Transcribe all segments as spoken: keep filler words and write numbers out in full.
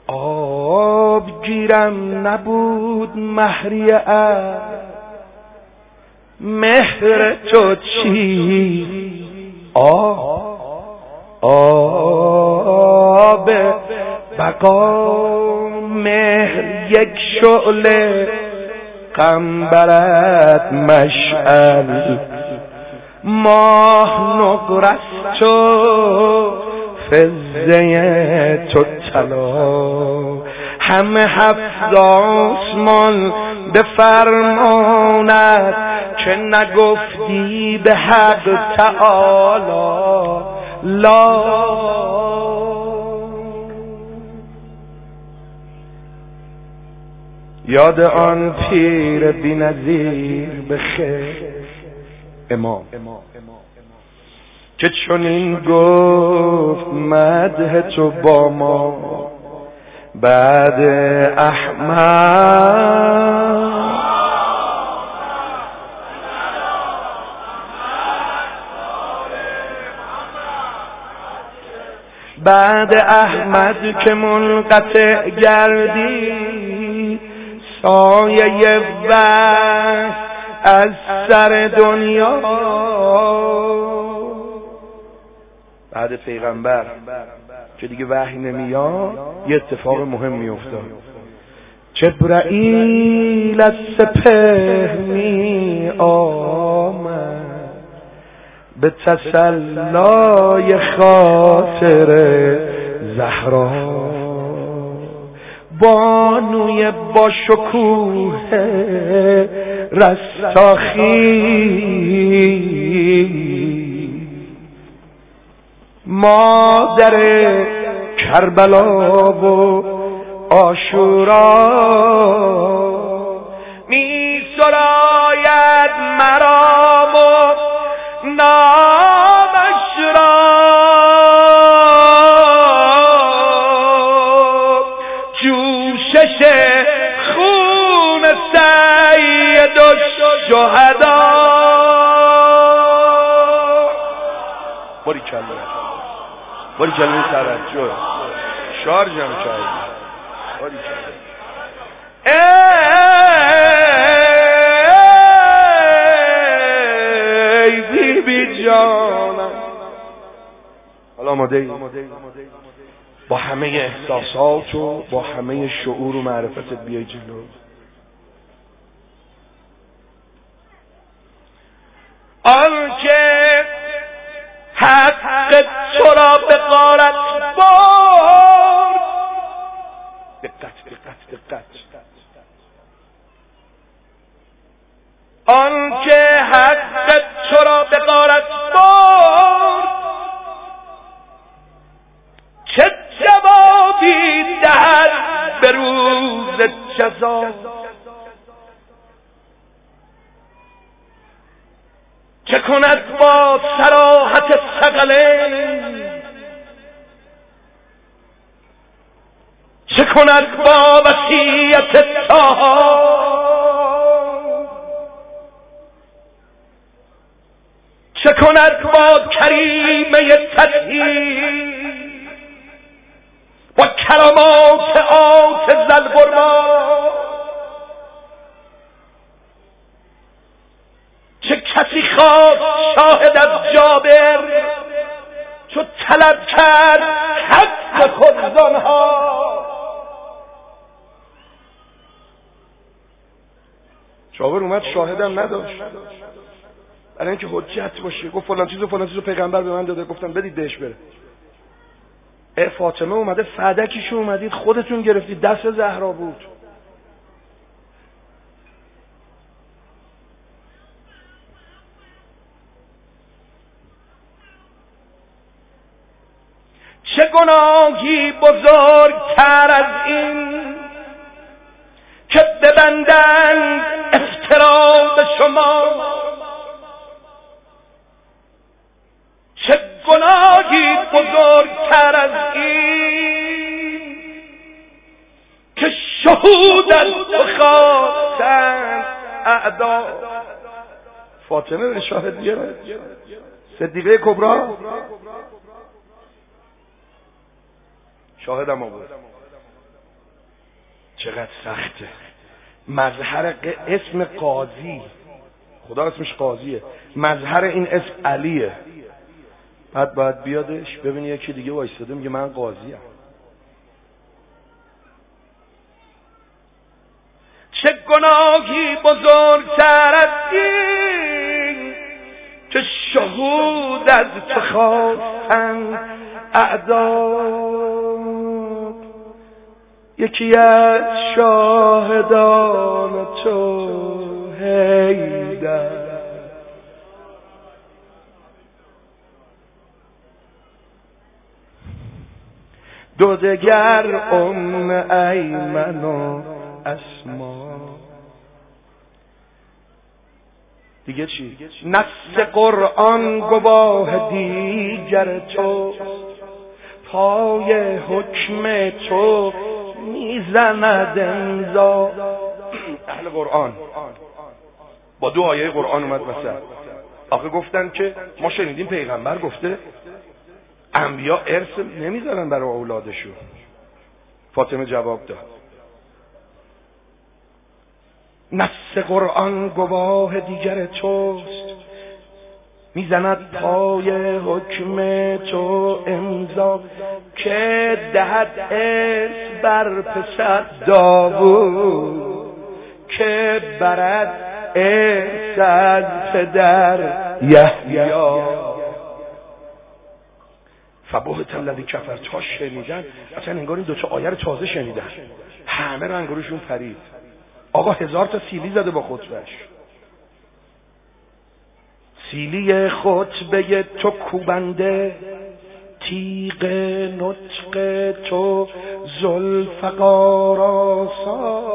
آب گیرم نبود مهریه، مهر تو چی؟ آب آب بقا، مهر یک شعله، قنبرت مشعل، ماه نقرست تو، فزه تو طلا، همه هفت آسمان به فرمانت، که نگفتی به حق تعالی لا. یاد آن پیر بی‌نظیر بخیر امام که چنین گفت مدح تو با ما بعد احمد. بعد احمد که منقطع گردی، سایه وحی از سر دنیا. بعد پیغمبر که دیگه وحی نمیاد، یه اتفاق مهم میافتاد. جبرائیل از سپهر می آمد به تسلای خاطر زهرا، بانوی با شکوه رستاخی، مادر کربلا و عاشورا، می سراید مرام و نامش را، جوشش خون سید الشهدا. باری کلمه باری کلمه توجه شعر جمع کردی. باری کلمه ای بی بی جانم. حالا آماده با همه احساسات و با همه شعور و معرفتت بیای جلو. آنکه حق تو را به غارت برد، دقت دقت دقت، آنکه حق تو را به غارت برد، چه جوابی دهد به روز جزا. چه کند با صراحت ثقلین، چه کند با وصیت طه، چه کند با کریمه تطهیر، با کرامات آت زلبرما. چه کسی خواست شاهد از جابر، چو طلب کرد حق خود زنها. جابر اومد شاهدم نداشت، برای اینکه حجت باشه، گفت فلان چیزو فلان چیزو پیغمبر به من داده. گفتم بدید بهش بره. ای فاطمه اومده فدکیشو اومدید خودتون گرفتید، دست زهرا بود. چه گناهی بزرگتر از این که ببندند افترا به شما، چه گناهی بزرگتر از این که شهود از بخواستند اعدا. فاطمه به شاهد گرفت، صدیقه کبرا شاهد ما بود. چقدر سخته. مظهر ق... اسم قاضی، خدا اسمش قاضیه، مظهر این اسم علیه. بعد باید بیادش ببینی یکی دیگه وایستاده میگه من قاضیم. چه گناهی بزرگتر از این که شهود از تو خواستن اعداد. یکی از شاهدان تو حیدر، دو دگر ام ایمن و اسما. دیگه چی؟ نص قرآن گواه دیگر تو، پای حکم تو میزند امضا. اهل قرآن با دو آیه قرآن اومد مثلا. آخه گفتن که ما شنیدیم پیغمبر گفته انبیا ارث نمیذارن برای اولادشون. فاطمه جواب داد نص قرآن گواه دیگر توست، میزند پای حکم تو امضا، که دهد ارث بر پسر داوود، که برد ارث از پدر یحیی. فبهت الذی کفر. تا شنیدن اصلا انگار این دوتا آیه رو تازه شنیدن، همه رنگروشون پرید. آقا هزار تا سیلی زده با خطبهش. سیلی خطبه تو کوبنده، تیغ نطق تو ذوالفقار آسا.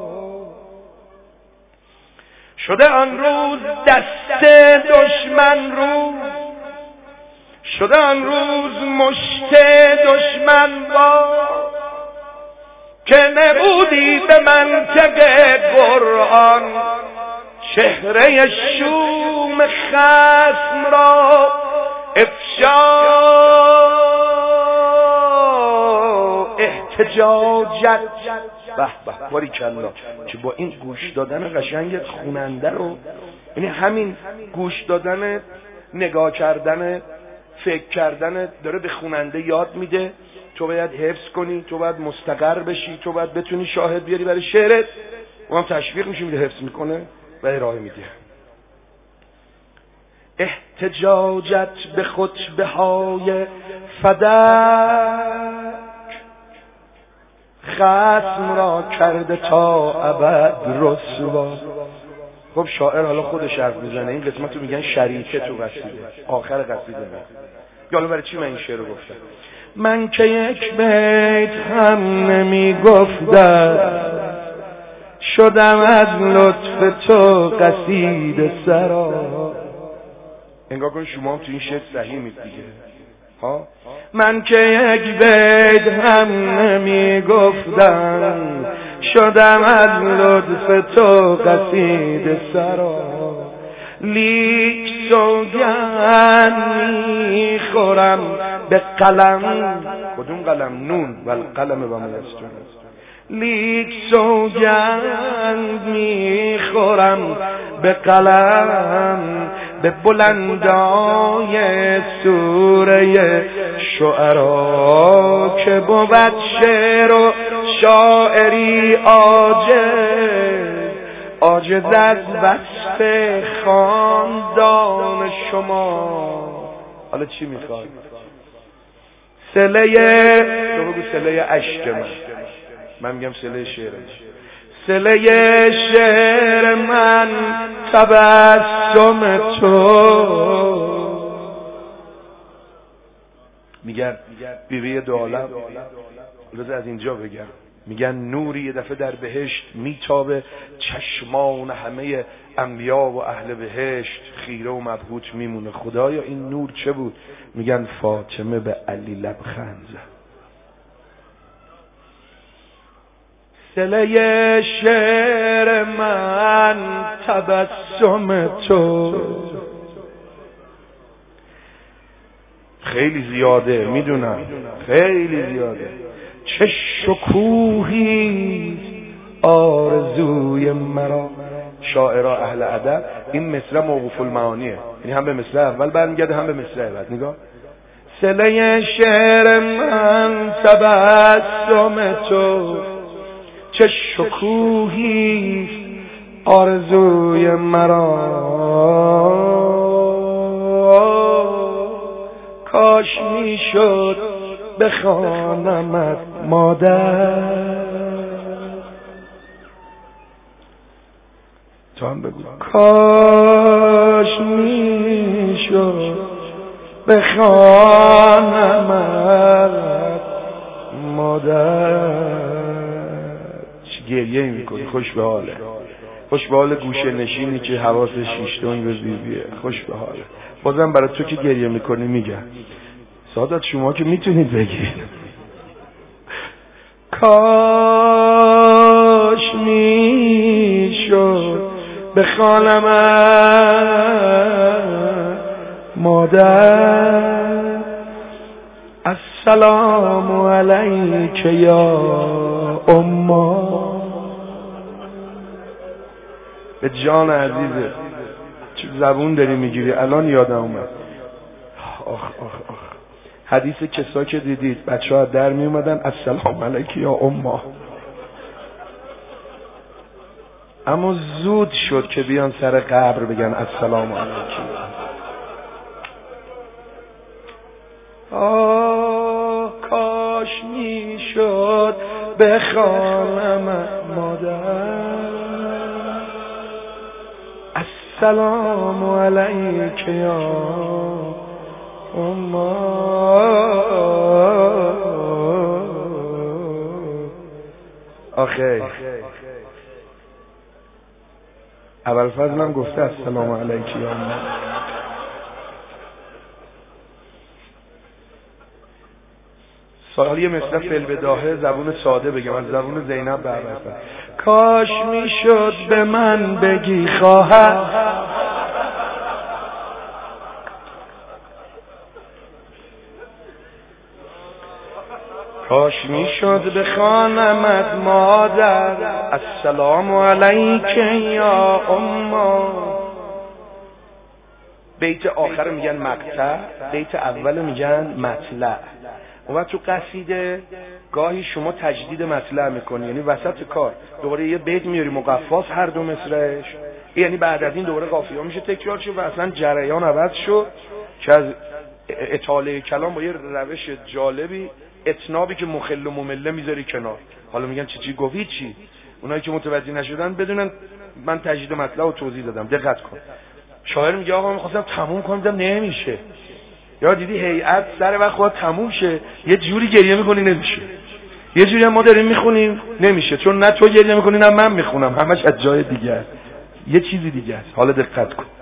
شده آن روز دست دشمن روز، شده آن روز مشت دشمن با، که نبودی به منطق قرآن چهره شوم خصم را افشا. احتجاجت به به باریکالله که با این گوش دادن قشنگ خوننده رو، یعنی همین گوش دادن، نگاه کردن، فکر کردن داره به خوننده یاد میده تو باید حفظ کنی، تو باید مستقر بشی، تو باید بتونی شاهد بیاری برای شعرت. اونم تشویق میشه، میده حفظ میکنه و ارائه میده. احتجاجت به خطبه های فدک، خصم را کرده تا ابد رسوا. خب شاعر حالا خودش حرف میزنه، این قسمت رو میگن شریکه تو قصیده، آخر قصیده نه. یالا برای چی من این شعر رو گفتم؟ من که یک بیت هم نمی گفتم، شدم از لطف تو قصیده سرا. انگار کن شما هم تو این شعر صحیح مید دیگه ها. من که یک بیت هم نمی گفتم، شدم از لطف تو قصیده سرا. لیک سوگند میخورم به قلم، کدوم قلم؟ نون و القلم و ما یسطرون. لیک سوگند میخورم به قلم، به بلندای سوره شعرا، که بود شعر و شاعری عاجز، عاجز از وصف خاندان شما. حالا چی میخواد؟ سله تو بگو سله عشق من، من میگم سله شعرش. سله شعر من تبسم تو. میگن بیبی دو عالم، لازم از اینجا بگم، میگن نوری یه دفعه در بهشت میتابه، چشمان همه انبیا و اهل بهشت خیره و مبهوت میمونه. خدایا این نور چه بود؟ میگن فاطمه به علی لبخند زد. سله شعر من تبسم تو. خیلی زیاده میدونم، خیلی زیاده. چه شکوهی آرزوی مرا. شاعرها اهل ادب این مصرع موقوف المعانیه، یعنی هم به مصرع اول برمیگرده هم به مصرع بعد. نگاه صله شعر من تبسم تو، چه شکوهی آرزوی مرا. کاش میشد بخوانمت مادر. تو هم بگو کاش میشد بخوانمت مادر. چه گریه میکنی؟ خوش به حاله، خوش به حال گوشه نشینی که حواسش شیشتون به بیبیه. خوش به حاله. بازم برای تو که گریه میکنی میگم سادات شما که میتونید بگید کاش میشد بخوانمت مادر. السلام علیک یا اما. به جان عزیزه چه زبون داری میگیری الان یادم اومد. آخ آخ آخ حدیث کسا که دیدید بچه ها در می اومدن السلام علیک یا اما، اما زود شد که بیان سر قبر بگن السلام علیک. آه کاش میشد بخوانم مادر. السلام علیک یا اما. آخه اول فضلم گفته السلام علیک یا اما. سوالی مثل فلبداهه زبون ساده بگم از زبون زینب بربستم. کاش میشد به من بگی خواهر. کاش میشد بخوانمت مادر. السلام علیک یا اما. بیت آخر میگن مقطع، بیت اول میگن مطلع. اون وقت تو قصیده گاهی شما تجدید مطلع میکنی، یعنی وسط کار دوباره یه بیت میاری مقفاس هر دو مصرعش، یعنی بعد از این دوباره قافیه میشه تکرار شد و اصلا جریان عوض شد که از اطاله کلام با یه روش جالبی اتنابی که مخل و ممله میذاری کنار. حالا میگن چی چی گفتی چی؟ اونایی که متوجه نشدن بدونن من تجدید مطلع رو توضیح دادم. دقت کن. شاعر میگه آقا من خواستم تموم کنم دیدم نمیشه. یا دیدی هیئت سر وقت خواهد تموم شه یه جوری گریه میکنی نمیشه، یه جوری هم ما داریم میخونیم نمیشه، چون نه تو گریه میکنی نه من میخونم، همش از جای دیگه است، یه چیزی دیگه است. حالا دقت کن.